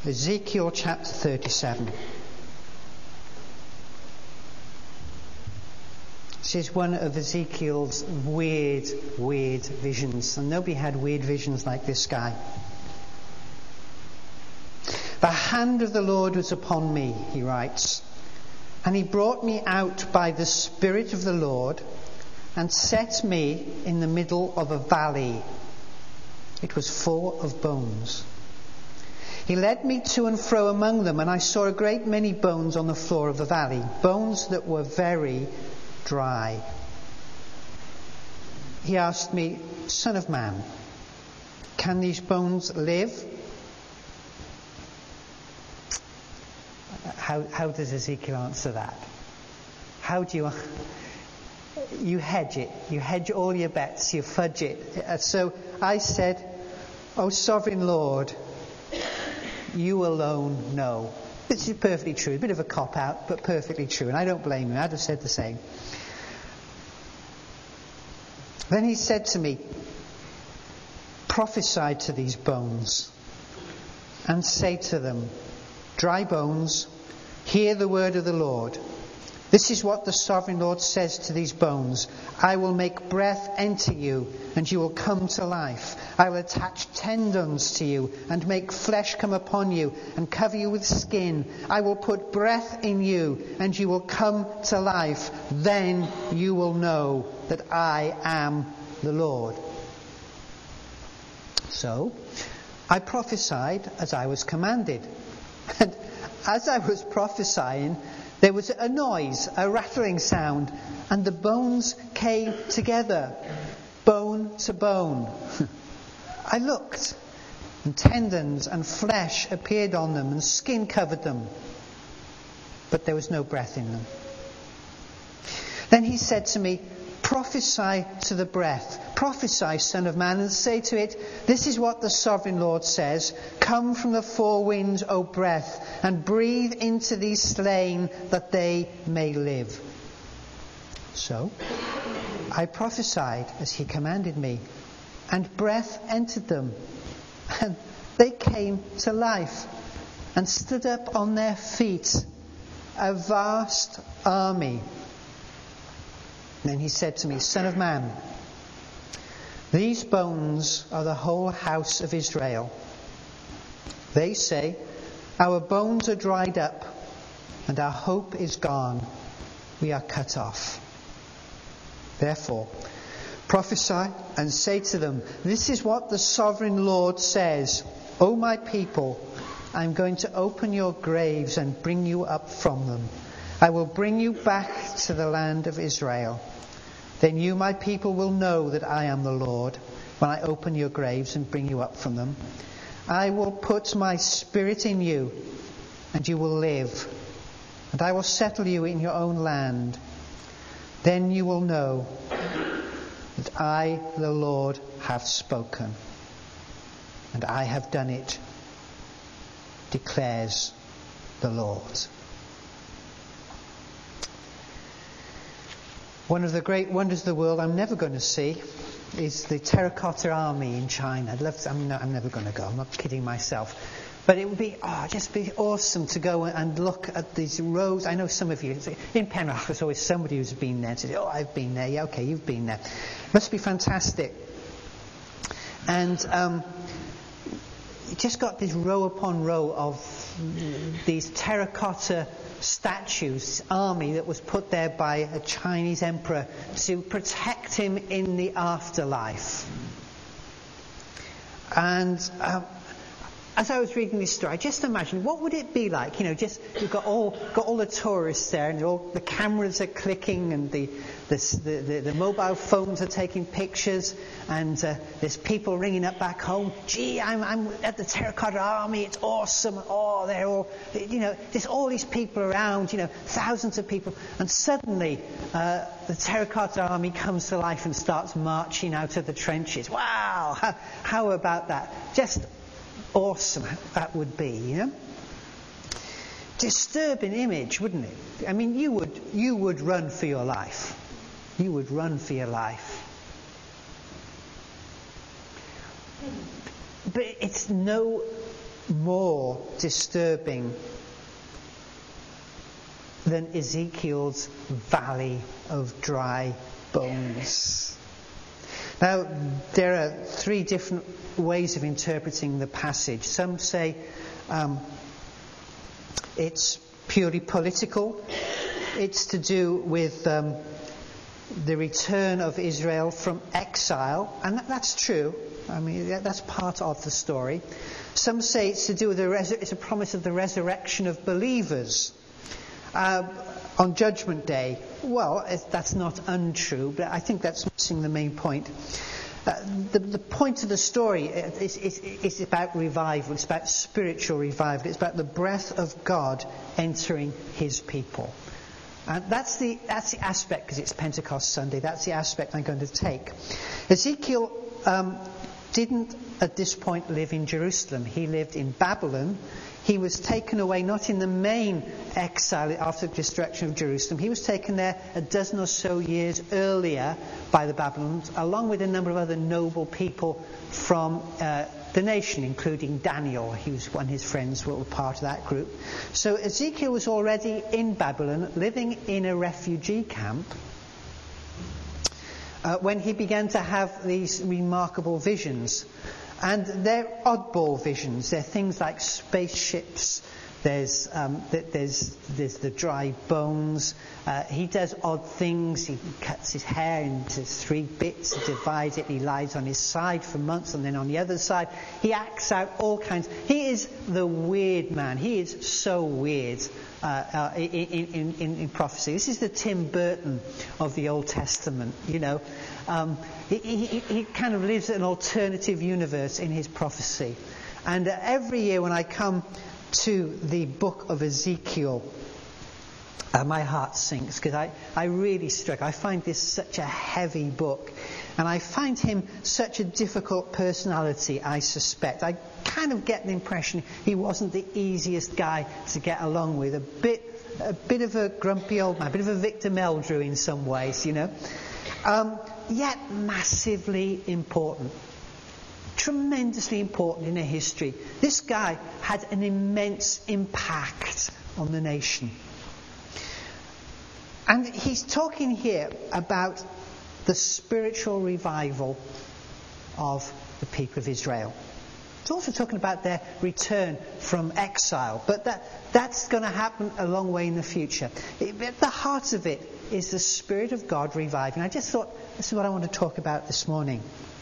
Ezekiel chapter 37. This is one of Ezekiel's weird visions. And nobody had weird visions like this guy. The hand of the Lord was upon me, he writes, and he brought me out by the Spirit of the Lord and set me in the middle of a valley. It was full of bones. He led me to and fro among them, and I saw a great many bones on the floor of the valley, bones that were very dry. He asked me, Son of man, can these bones live? How does Ezekiel answer that? How do you hedge it? You hedge all your bets, you fudge it. So I said, O sovereign Lord, you alone know. This is perfectly true. A bit of a cop-out, but perfectly true. And I don't blame him. I'd have said the same. Then he said to me, prophesy to these bones and say to them, dry bones, hear the word of the Lord. This is what the sovereign Lord says to these bones. I will make breath enter you, and you will come to life. I will attach tendons to you, and make flesh come upon you, and cover you with skin. I will put breath in you, and you will come to life. Then you will know that I am the Lord. So I prophesied as I was commanded. And as I was prophesying, there was a noise, a rattling sound, and the bones came together, bone to bone. I looked, and tendons and flesh appeared on them, and skin covered them, but there was no breath in them. Then he said to me, prophesy to the breath. Prophesy, Son of Man, and say to it, this is what the sovereign Lord says. Come from the four winds, O breath, and breathe into these slain that they may live. So I prophesied as he commanded me, and breath entered them, and they came to life and stood up on their feet, a vast army. Then he said to me, Son of man, these bones are the whole house of Israel. They say, our bones are dried up, and our hope is gone. We are cut off. Therefore, prophesy and say to them, this is what the sovereign Lord says. O my people, I am going to open your graves and bring you up from them. I will bring you back to the land of Israel. Then you, my people, will know that I am the Lord when I open your graves and bring you up from them. I will put my spirit in you, and you will live. And I will settle you in your own land. Then you will know that I, the Lord, have spoken. And I have done it, declares the Lord. One of the great wonders of the world I'm never going to see is the Terracotta Army in China. I'm never going to go. I'm not kidding myself. But it would be, just be awesome to go and look at these rows. I know some of you, in Penrith, there's always somebody who's been there to say, I've been there. Yeah, okay, you've been there. It must be fantastic. And you just got this row upon row of these terracotta statues, army that was put there by a Chinese emperor to protect him in the afterlife. And as I was reading this story, I just imagined what would it be like? You've got all the tourists there, and the cameras are clicking, and the mobile phones are taking pictures, and there's people ringing up back home. Gee, I'm at the Terracotta Army. It's awesome. Oh, they're all, there's all these people around. Thousands of people, and suddenly the Terracotta Army comes to life and starts marching out of the trenches. Wow! How about that? Just awesome that would be, Disturbing image, wouldn't it? I mean, you would run for your life. You would run for your life. But it's no more more disturbing than Ezekiel's valley of dry bones. Now, there are three different ways of interpreting the passage. Some say it's purely political. It's to do with the return of Israel from exile, and that's true. I mean, that's part of the story. Some say it's to do with it's a promise of the resurrection of believers on Judgment Day. Well, that's not untrue, but I think that's missing the main point. The point of the story is about revival. It's about spiritual revival. It's about the breath of God entering His people. And that's the aspect, because it's Pentecost Sunday, that's the aspect I'm going to take. Ezekiel didn't at this point live in Jerusalem. He lived in Babylon. He was taken away not in the main exile after the destruction of Jerusalem. He was taken there a dozen or so years earlier by the Babylonians, along with a number of other noble people from the nation, including Daniel. He was one of his friends were part of that group. So Ezekiel was already in Babylon, living in a refugee camp, when he began to have these remarkable visions. And they're oddball visions. They're things like spaceships. There's the dry bones. He does odd things. He cuts his hair into 3 bits, he divides it, he lies on his side for months, and then on the other side. He acts out all kinds. He is the weird man. He is so weird in prophecy. This is the Tim Burton of the Old Testament, you know. He kind of lives an alternative universe in his prophecy. And every year when I come to the book of Ezekiel, my heart sinks, because I really struck. I find this such a heavy book, and I find him such a difficult personality, I suspect. I kind of get the impression he wasn't the easiest guy to get along with. A bit of a grumpy old man, a bit of a Victor Meldrew in some ways, you know. Yet massively important. Tremendously important in a history. This guy had an immense impact on the nation. And he's talking here about the spiritual revival of the people of Israel. He's also talking about their return from exile. But that's going to happen a long way in the future. At the heart of it is the Spirit of God reviving. I just thought this is what I want to talk about this morning.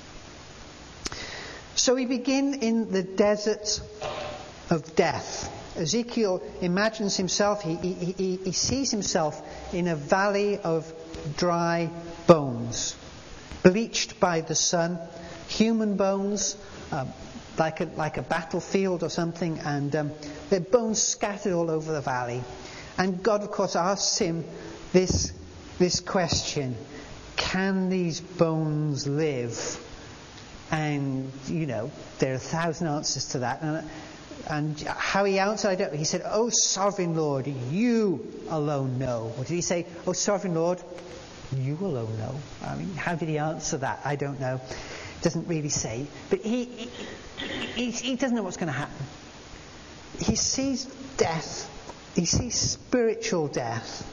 So we begin in the desert of death. Ezekiel imagines himself, he sees himself in a valley of dry bones, bleached by the sun, human bones, like a battlefield or something, and their bones scattered all over the valley. And God, of course, asks him this question: can these bones live? And, you know, there are 1,000 answers to that. And how he answered, I don't know. He said, "Oh, sovereign Lord, you alone know." Or did he say, "Oh, sovereign Lord, you alone know"? I mean, how did he answer that? I don't know. Doesn't really say. But he doesn't know what's going to happen. He sees death. He sees spiritual death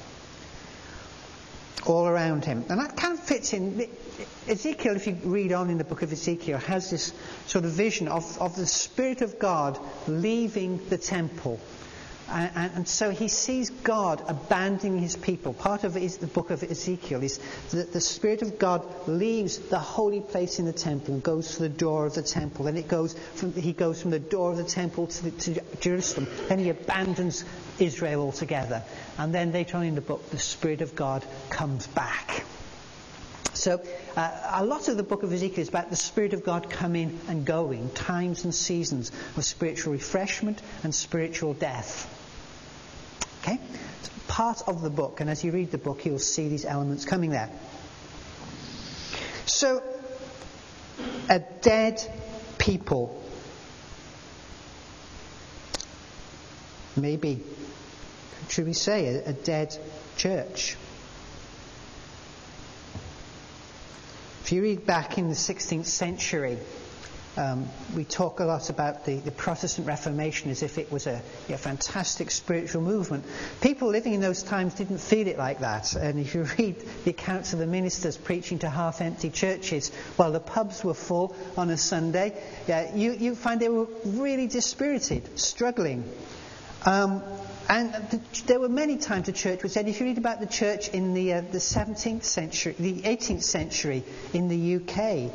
all around him. And that kind of fits in. Ezekiel, if you read on in the book of Ezekiel, has this sort of vision of the Spirit of God leaving the temple. And so he sees God abandoning his people. Part of it is the book of Ezekiel, is that the Spirit of God leaves the holy place in the temple and goes to the door of the temple. Then he goes from the door of the temple to Jerusalem. Then he abandons Israel altogether. And then later on in the book, the Spirit of God comes back. So a lot of the book of Ezekiel is about the Spirit of God coming and going, times and seasons of spiritual refreshment and spiritual death. Okay? It's part of the book, and as you read the book, you'll see these elements coming there. So, a dead people. Maybe, should we say, a dead church. If you read back in the 16th century, We talk a lot about the Protestant Reformation as if it was a fantastic spiritual movement. People living in those times didn't feel it like that. And if you read the accounts of the ministers preaching to half-empty churches while the pubs were full on a Sunday, you find they were really dispirited, struggling. There were many times the church was said. If you read about the church in the 17th century, the 18th century in the UK,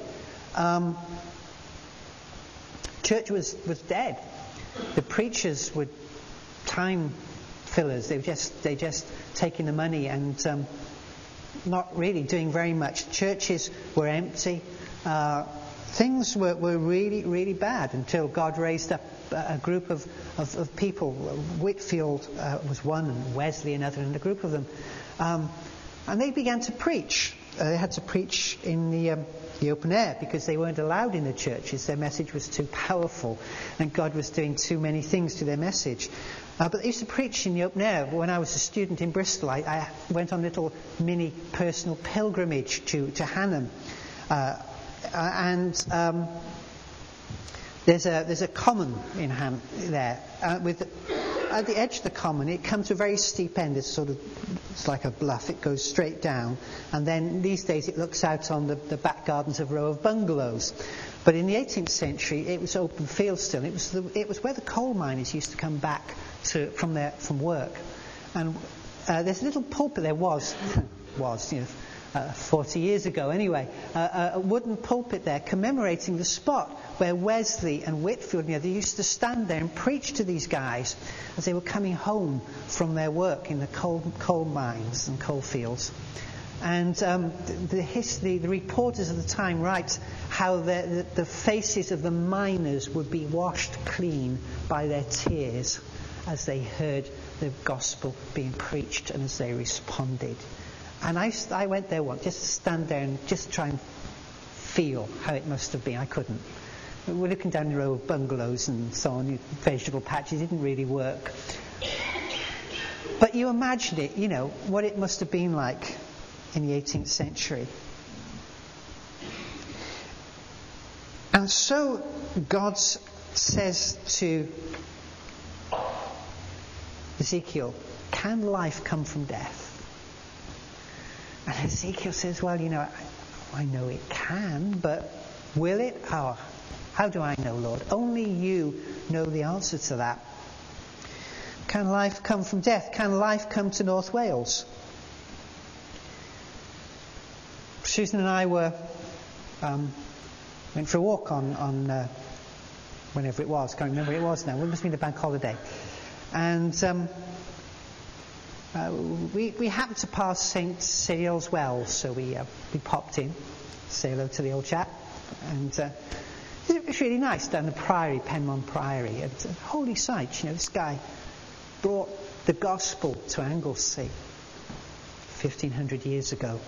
church was dead. The preachers were time fillers. They just taking the money and not really doing very much. Churches were empty. Things were really, really bad until God raised up a group of people. Whitfield was one, and Wesley another, and a group of them. And they began to preach. They had to preach in the open air because they weren't allowed in the churches. Their message was too powerful, and God was doing too many things to their message. But they used to preach in the open air. When I was a student in Bristol, I went on a little mini personal pilgrimage to Hanham. There's a common in Ham there. At the edge of the common, it comes to a very steep end. It's like a bluff. It goes straight down, and then these days it looks out on the back gardens of a row of bungalows. But in the 18th century, it was open field still. It was where the coal miners used to come back from work. And there's a little pulpit. There was 40 years ago anyway, a wooden pulpit there commemorating the spot where Wesley and Whitfield, they used to stand there and preach to these guys as they were coming home from their work in the coal mines and coal fields. And the reporters of the time write how the faces of the miners would be washed clean by their tears as they heard the gospel being preached and as they responded. And I went there once just to stand there and just try and feel how it must have been. I couldn't. We're looking down the row of bungalows and so on, vegetable patches. It didn't really work. But you imagine it, what it must have been like in the 18th century. And so God says to Ezekiel, can life come from death? And Ezekiel says, well, I know it can, but will it? How do I know, Lord? Only you know the answer to that. Can life come from death? Can life come to North Wales? Susan and I went for a walk on whenever it was. Can't remember what it was now. It must have been the bank holiday. And we happened to pass St. Cyril's Wells, so we popped in, say hello to the old chap, and it was really nice down the Priory, Penmon Priory. It's a holy sight. This guy brought the gospel to Anglesey 1,500 years ago.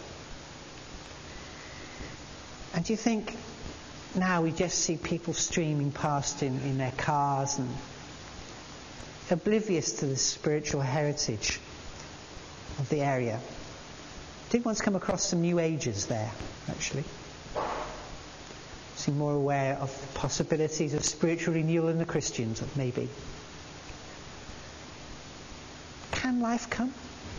And you think now we just see people streaming past in their cars and oblivious to the spiritual heritage of the area. Did once come across some New Agers there, actually. Seem more aware of the possibilities of spiritual renewal in the Christians, maybe. Can life come?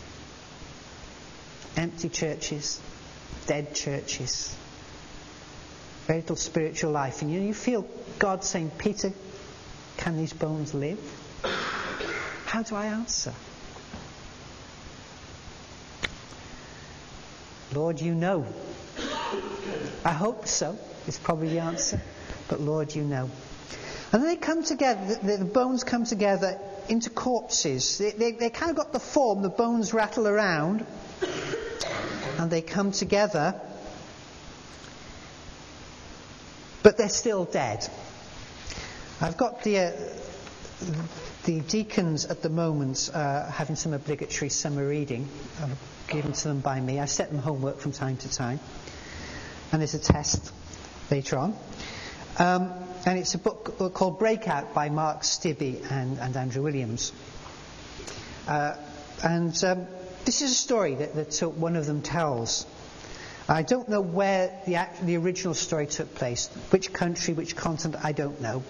Empty churches, dead churches, very little spiritual life. And you feel God saying, Peter, can these bones live? How do I answer? Lord, you know. I hope so. It's probably the answer. But Lord, you know. And then they come together, the bones come together into corpses. They kind of got the form, the bones rattle around, and they come together. But they're still dead. I've got the deacons at the moment having some obligatory summer reading given to them by me. I set them homework from time to time. And there's a test later on. And it's a book called Breakout by Mark Stibbe and Andrew Williams. This is a story that one of them tells I don't know where the original story took place. Which country, which continent, I don't know.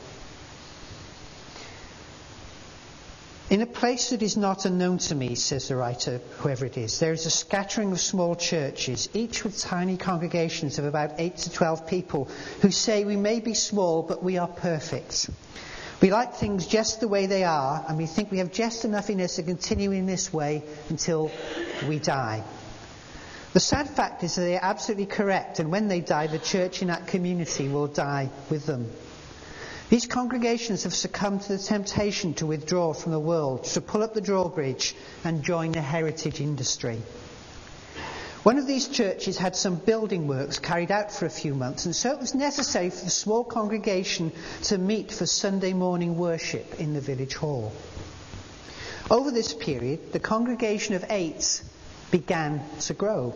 In a place that is not unknown to me, says the writer, whoever it is, there is a scattering of small churches, each with tiny congregations of about 8 to 12 people, who say we may be small, but we are perfect. We like things just the way they are, and we think we have just enough in us to continue in this way until we die. The sad fact is that they are absolutely correct, and when they die, the church in that community will die with them. These congregations have succumbed to the temptation to withdraw from the world, to pull up the drawbridge and join the heritage industry. One of these churches had some building works carried out for a few months, and so it was necessary for the small congregation to meet for Sunday morning worship in the village hall. Over this period, the congregation of 8 began to grow.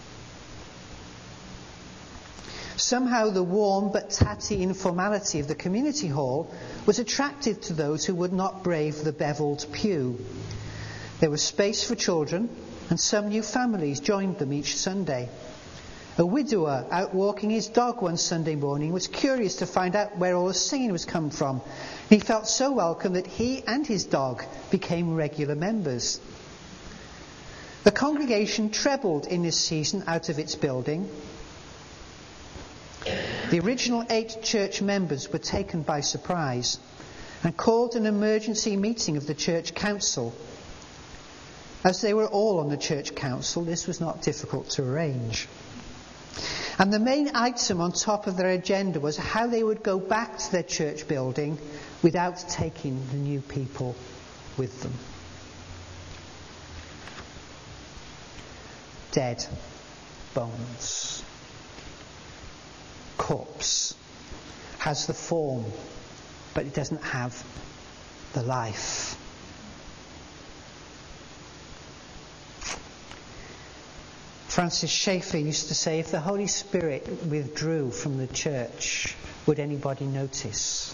Somehow the warm but tatty informality of the community hall was attractive to those who would not brave the bevelled pew. There was space for children, and some new families joined them each Sunday. A widower out walking his dog one Sunday morning was curious to find out where all the singing was come from. He felt so welcome that he and his dog became regular members. The congregation trebled in this season out of its building. The original 8 church members were taken by surprise and called an emergency meeting of the church council. As they were all on the church council, this was not difficult to arrange. And the main item on top of their agenda was how they would go back to their church building without taking the new people with them. Dead bones. Corpse has the form, but it doesn't have the life. Francis Schaeffer used to say, if the Holy Spirit withdrew from the church, would anybody notice?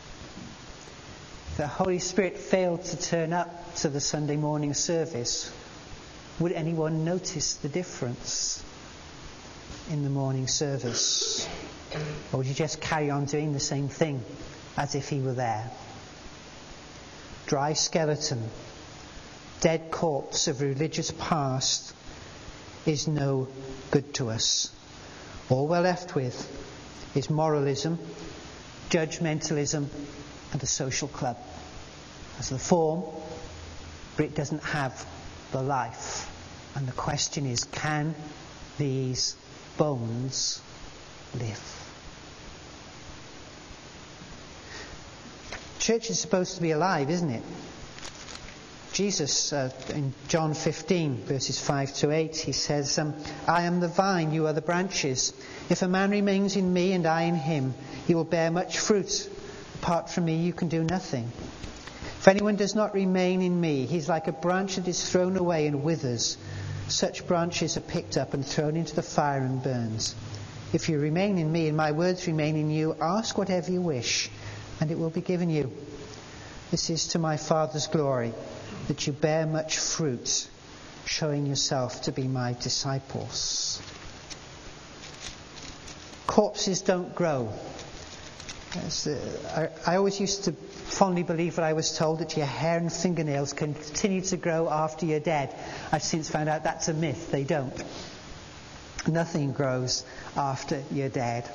If the Holy Spirit failed to turn up to the Sunday morning service, would anyone notice the difference in the morning service? Or would you just carry on doing the same thing as if he were there? Dry skeleton, dead corpse of religious past is no good to us. All we're left with is moralism, judgmentalism, and a social club. Has the form, but it doesn't have the life. And the question is, can these bones live? Church is supposed to be alive, isn't it? Jesus, in John 15, verses 5 to 8, he says, I am the vine, you are the branches. If a man remains in me and I in him, he will bear much fruit. Apart from me, you can do nothing. If anyone does not remain in me, he is like a branch that is thrown away and withers. Such branches are picked up and thrown into the fire and burns. If you remain in me and my words remain in you, ask whatever you wish, and it will be given you. This is to my Father's glory, that you bear much fruit, showing yourself to be my disciples. Corpses don't grow. I always used to fondly believe what I was told, that your hair and fingernails can continue to grow after you're dead. I've since found out that's a myth. They don't. Nothing grows after you're dead.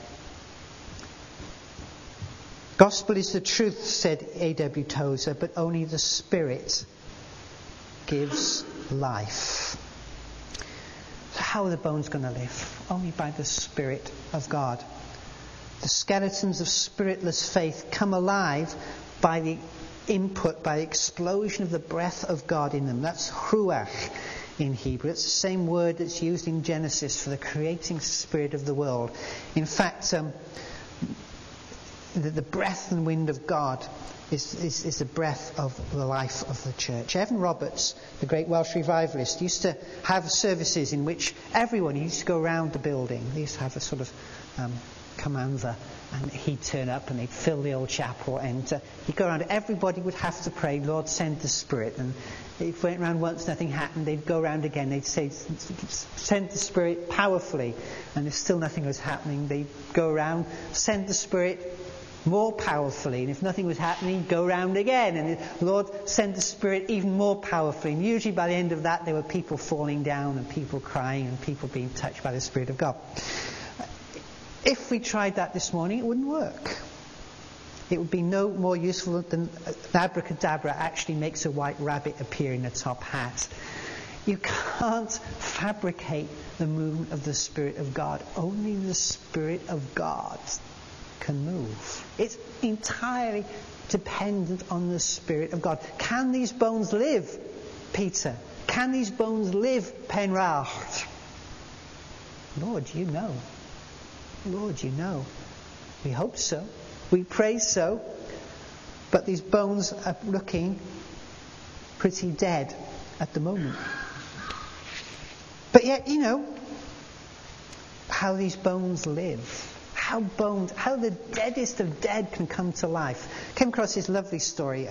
Gospel is the truth, said A.W. Tozer, but only the Spirit gives life. So how are the bones going to live? Only by the Spirit of God. The skeletons of spiritless faith come alive by the input, by the explosion of the breath of God in them. That's ruach in Hebrew. It's the same word that's used in Genesis for the creating spirit of the world. In fact, the breath and wind of God is the breath of the life of the church. Evan Roberts, the great Welsh revivalist, used to have services in which everyone used to go around the building. They used to have a sort of commander, and he'd turn up and they'd fill the old chapel, and he'd go around. Everybody would have to pray, Lord, send the Spirit. And if it went around once, nothing happened, they'd go around again. They'd say, send the Spirit powerfully. And if still nothing was happening, they'd go around, send the Spirit more powerfully. And if nothing was happening, go around again. And Lord, send the Spirit even more powerfully. And usually by the end of that, there were people falling down and people crying and people being touched by the Spirit of God. If we tried that this morning, it wouldn't work. It would be no more useful than abracadabra actually makes a white rabbit appear in a top hat. You can't fabricate the movement of the Spirit of God. Only the Spirit of God can move. It's entirely dependent on the Spirit of God. Can these bones live, Peter? Can these bones live, Penrach? Lord, you know. Lord, you know. We hope so. We pray so. But these bones are looking pretty dead at the moment. But yet, you know, how these bones live. How the deadest of dead can come to life. I came across this lovely story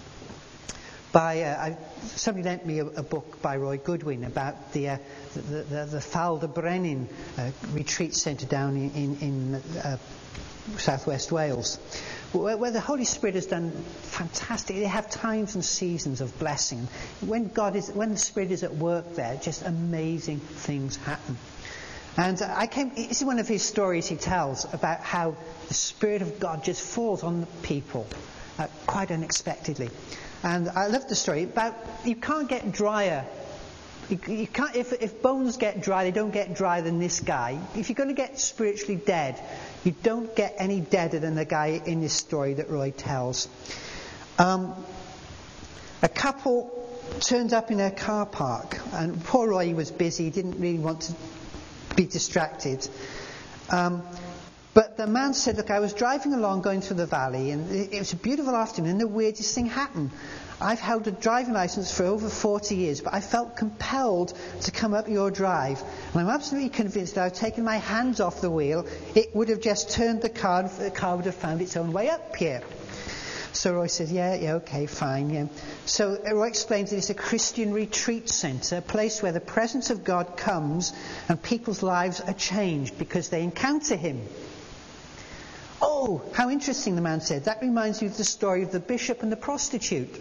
somebody lent me a book by Roy Goodwin about the Falder Brenin retreat centre down in southwest Wales, where the Holy Spirit has done fantastic. They have times and seasons of blessing. When the Spirit is at work there, just amazing things happen. And this is one of his stories he tells about how the Spirit of God just falls on the people quite unexpectedly. And I love the story about you can't get drier. You can't, if bones get dry, they don't get drier than this guy. If you're going to get spiritually dead, you don't get any deader than the guy in this story that Roy tells. A couple turned up in their car park, and poor Roy was busy. He didn't really want to be distracted. But the man said, look, I was driving along going through the valley, and it was a beautiful afternoon, and the weirdest thing happened. I've held a driving license for over 40 years, but I felt compelled to come up your drive. And I'm absolutely convinced that I've taken my hands off the wheel. It would have just turned the car, and the car would have found its own way up here. So Roy says, yeah, okay, fine. Yeah. So Roy explains that it's a Christian retreat centre, a place where the presence of God comes and people's lives are changed because they encounter him. Oh, how interesting, the man said. That reminds me of the story of the bishop and the prostitute.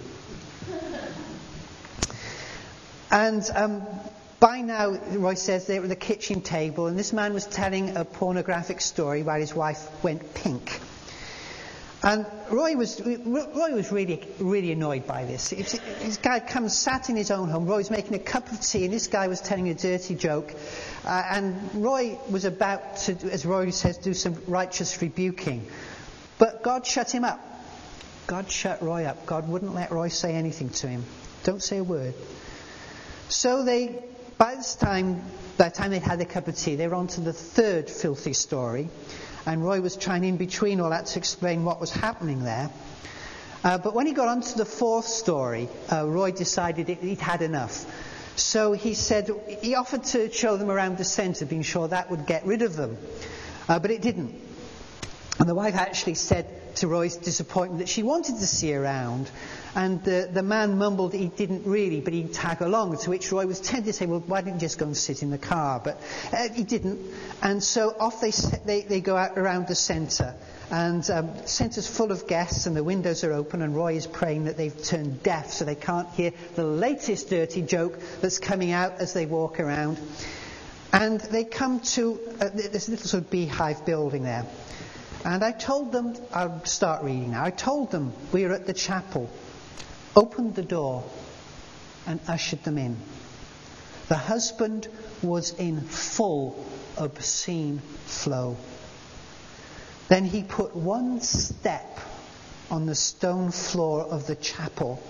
And by now, Roy says, they were at the kitchen table, and this man was telling a pornographic story while his wife went pink. And Roy was really, really annoyed by this. This guy comes, sat in his own home. Roy was making a cup of tea, and this guy was telling a dirty joke. And Roy was about to, as Roy says, do some righteous rebuking. But God shut him up. God shut Roy up. God wouldn't let Roy say anything to him. Don't say a word. So by the time they'd had their cup of tea, they were on to the third filthy story. And Roy was trying in between all that to explain what was happening there. But when he got on to the fourth story, Roy decided he'd had enough. So he offered to show them around the centre, being sure that would get rid of them. But it didn't. And the wife actually said, to Roy's disappointment, that she wanted to see around. And the man mumbled he didn't really, but he'd tag along. To which Roy was tempted to say, well, why didn't you just go and sit in the car? But he didn't. And so off they go out around the centre. And the centre's full of guests, and the windows are open, and Roy is praying that they've turned deaf so they can't hear the latest dirty joke that's coming out as they walk around. And they come to this little sort of beehive building there. And I told them, I'll start reading now, I told them we were at the chapel, opened the door and ushered them in. The husband was in full obscene flow. Then he put one step on the stone floor of the chapel,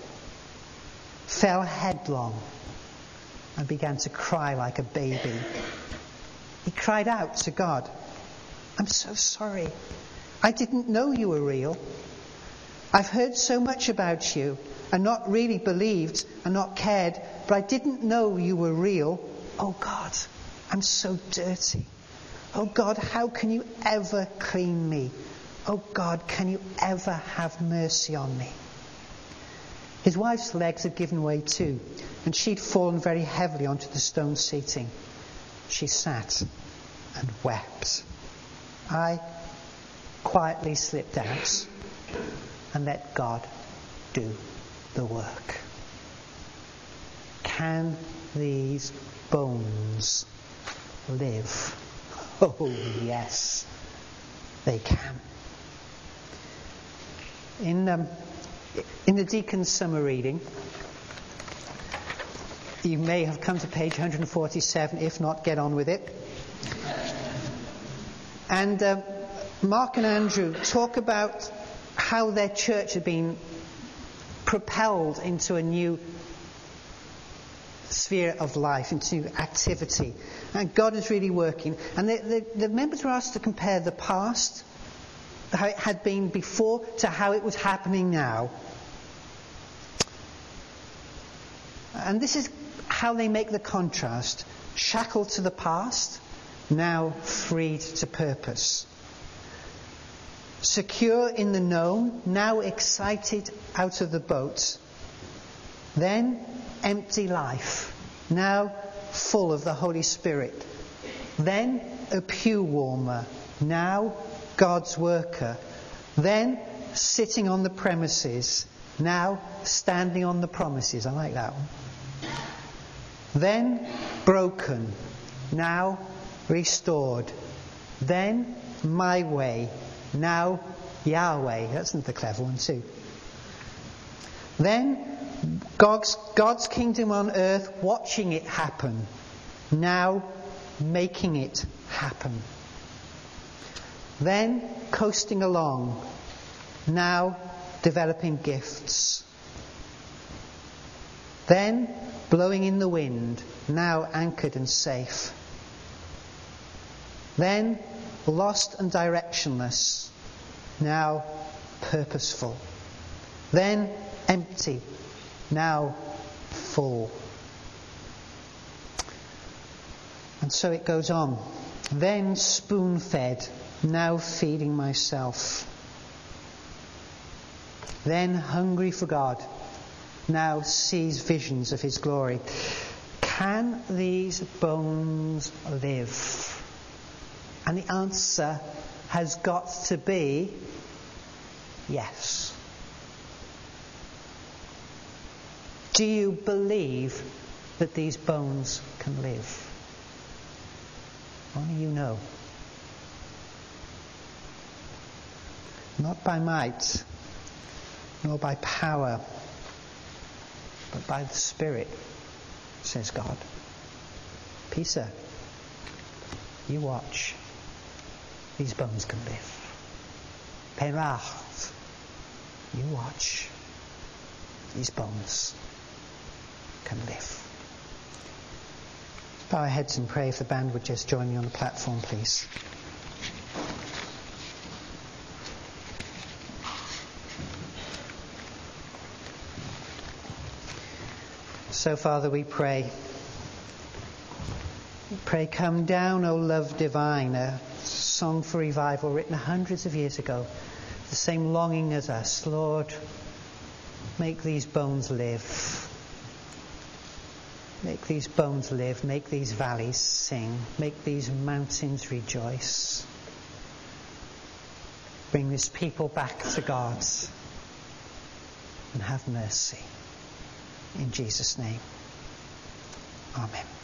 fell headlong and began to cry like a baby. He cried out to God, I'm so sorry. I didn't know you were real. I've heard so much about you and not really believed and not cared, but I didn't know you were real. Oh God, I'm so dirty. Oh God, how can you ever clean me? Oh God, can you ever have mercy on me? His wife's legs had given way too, and she'd fallen very heavily onto the stone seating. She sat and wept. I quietly slipped out and let God do the work. Can these bones live? Oh, yes, they can. In the Deacon's Summer Reading, you may have come to page 147. If not, get on with it. And Mark and Andrew talk about how their church had been propelled into a new sphere of life, into activity. And God is really working. And the members were asked to compare the past, how it had been before, to how it was happening now. And this is how they make the contrast. Shackled to the past, now freed to purpose. Secure in the known, now excited out of the boat. Then empty life, now full of the Holy Spirit. Then a pew warmer, now God's worker. Then sitting on the premises, now standing on the promises. I like that one. Then broken, now restored. Then my way, now Yahweh. That's another clever one too. Then God's kingdom on earth, watching it happen. Now making it happen. Then coasting along. Now developing gifts. Then blowing in the wind. Now anchored and safe. Then lost and directionless. Now purposeful. Then empty. Now full. And so it goes on. Then spoon-fed, now feeding myself. Then hungry for God, now sees visions of His glory. Can these bones live? And the answer has got to be yes. Do you believe that these bones can live? Only you know. Not by might, nor by power, but by the Spirit, says God. Pisa, you watch. These bones can live. Penrach, you watch. These bones can live. Bow our heads and pray. If the band would just join me on the platform, please. So, Father, we pray. We pray, come down, O love divine, a song for revival written hundreds of years ago. The same longing as us. Lord, make these bones live. Make these bones live. Make these valleys sing. Make these mountains rejoice. Bring this people back to God and have mercy. In Jesus' name. Amen.